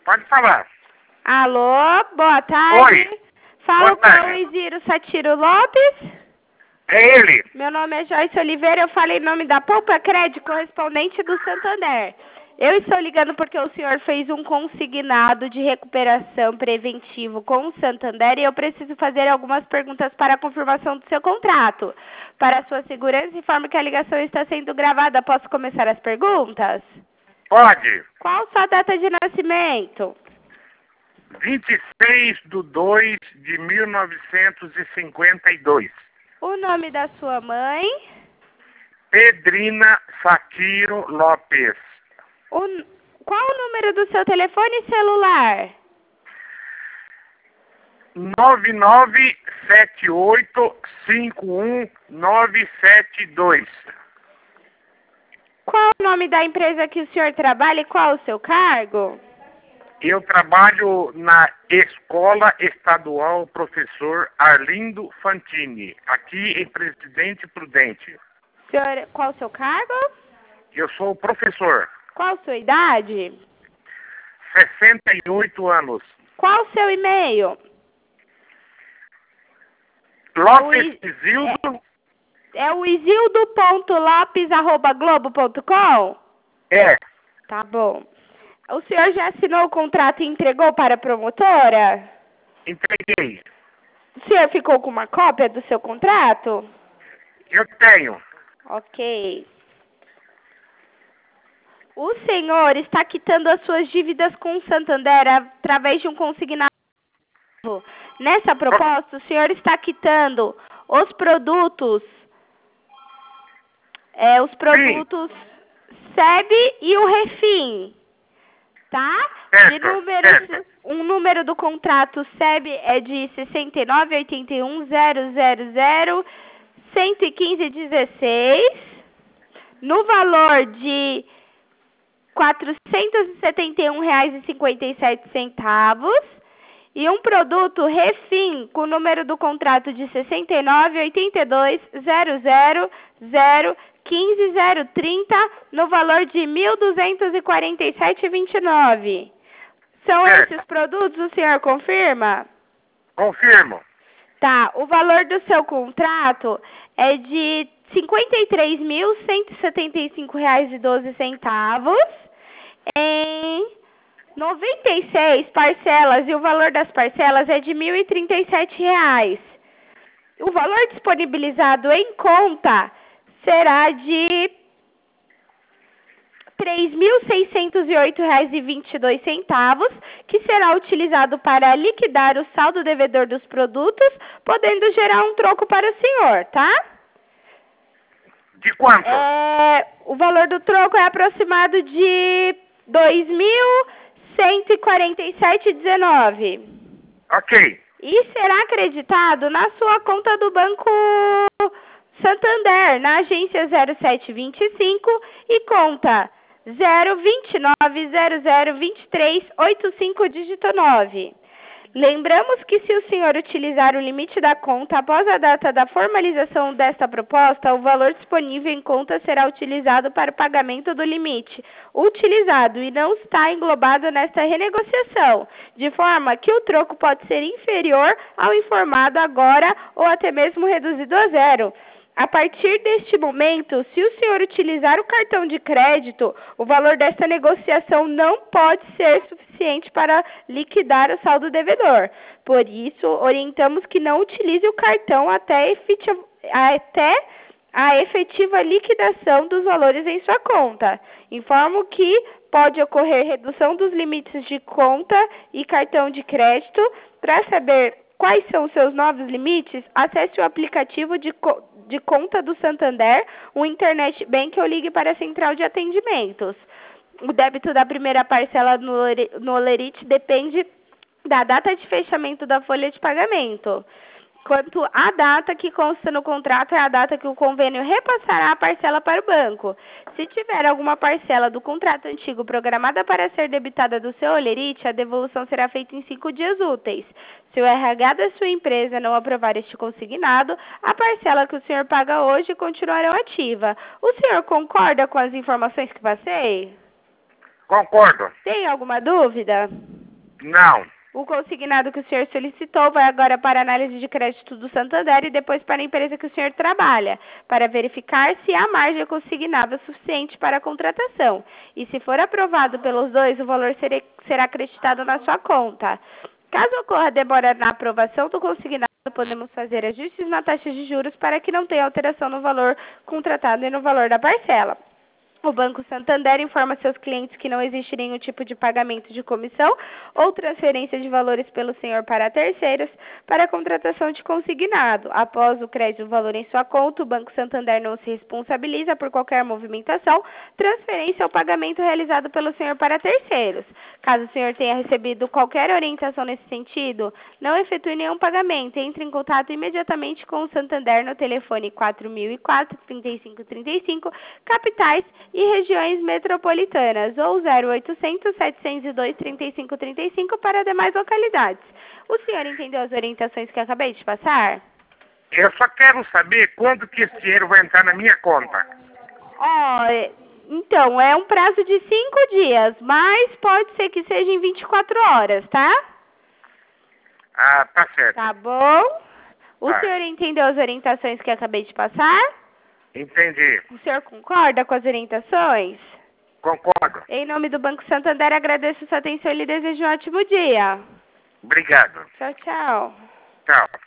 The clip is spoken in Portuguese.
Pode falar. Alô, boa tarde. Oi. Falo Boa com tarde. o Isiro Satiro Lopes. É ele. Meu nome é Joyce Oliveira, eu falo em nome da Poupa Crédito, correspondente do Santander. Eu estou ligando porque o senhor fez um consignado de recuperação preventivo com o Santander e eu preciso fazer algumas perguntas para a confirmação do seu contrato. Para a sua segurança, informo que a ligação está sendo gravada. Posso começar as perguntas? Pode. Qual sua data de nascimento? 26/2/1952. O nome da sua mãe? Pedrina Satiro Lopes. Qual o número do seu telefone celular? 9978519972. Qual o nome da empresa que o senhor trabalha e qual o seu cargo? Eu trabalho na Escola Estadual Professor Arlindo Fantini, aqui em Presidente Prudente. Senhor, qual o seu cargo? Eu sou professor, Qual a sua idade? 68 anos. Qual o seu e-mail? Lopes Isildo. É o isildo.lopes@globo.com? É. Tá bom. O senhor já assinou o contrato e entregou para a promotora? Entreguei. O senhor ficou com uma cópia do seu contrato? Eu tenho. Ok. O senhor está quitando as suas dívidas com o Santander através de um consignado. Nessa proposta, o senhor está quitando os produtos SEB e o Refim, tá? Certo. Um número do contrato SEB é de 69.81.000.115.16, no valor de R$471,57, e um produto Refim com o número do contrato de 69.82.00.015.030, no valor de R$1.247,29. São esses produtos, o senhor confirma? Confirmo. Tá, o valor do seu contrato é de R$53.175,12 em 96 parcelas, e o valor das parcelas é de R$1.037. O valor disponibilizado em conta será de R$3.608,22, que será utilizado para liquidar o saldo devedor dos produtos, podendo gerar um troco para o senhor, tá? De quanto? O valor do troco é aproximado de R$2.147,19. Ok. E será acreditado na sua conta do Banco Santander, na agência 0725 e conta 029002385 dígito 9. Lembramos que se o senhor utilizar o limite da conta após a data da formalização desta proposta, o valor disponível em conta será utilizado para o pagamento do limite utilizado e não está englobado nesta renegociação, de forma que o troco pode ser inferior ao informado agora ou até mesmo reduzido a zero. A partir deste momento, se o senhor utilizar o cartão de crédito, o valor desta negociação não pode ser suficiente para liquidar o saldo devedor. Por isso, orientamos que não utilize o cartão até a efetiva liquidação dos valores em sua conta. Informo que pode ocorrer redução dos limites de conta e cartão de crédito. Para saber quais são os seus novos limites, acesse o aplicativo de conta do Santander, o Internet Bank, ou ligue para a central de atendimentos. O débito da primeira parcela no Olerite depende da data de fechamento da folha de pagamento. Quanto à data que consta no contrato, é a data que o convênio repassará a parcela para o banco. Se tiver alguma parcela do contrato antigo programada para ser debitada do seu Olerite, a devolução será feita em 5 dias úteis. Se o RH da sua empresa não aprovar este consignado, a parcela que o senhor paga hoje continuará ativa. O senhor concorda com as informações que passei? Concordo. Tem alguma dúvida? Não. O consignado que o senhor solicitou vai agora para a análise de crédito do Santander e depois para a empresa que o senhor trabalha, para verificar se a margem consignável é suficiente para a contratação. E se for aprovado pelos dois, o valor será acreditado na sua conta. Caso ocorra demora na aprovação do consignado, podemos fazer ajustes na taxa de juros para que não tenha alteração no valor contratado e no valor da parcela. O Banco Santander informa seus clientes que não existe nenhum tipo de pagamento de comissão ou transferência de valores pelo senhor para terceiros para a contratação de consignado. Após o crédito do valor em sua conta, o Banco Santander não se responsabiliza por qualquer movimentação, transferência ou pagamento realizado pelo senhor para terceiros. Caso o senhor tenha recebido qualquer orientação nesse sentido, não efetue nenhum pagamento. Entre em contato imediatamente com o Santander no telefone 4004-3535, capitais e regiões metropolitanas, ou 0800-702-3535 para demais localidades. O senhor entendeu as orientações que eu acabei de passar? Eu só quero saber quando que esse dinheiro vai entrar na minha conta. Então, é um prazo de 5 dias, mas pode ser que seja em 24 horas, tá? Ah, tá certo. Tá bom? O senhor entendeu as orientações que eu acabei de passar? Entendi. O senhor concorda com as orientações? Concordo. Em nome do Banco Santander, agradeço sua atenção e lhe desejo um ótimo dia. Obrigado. Tchau, tchau. Tchau.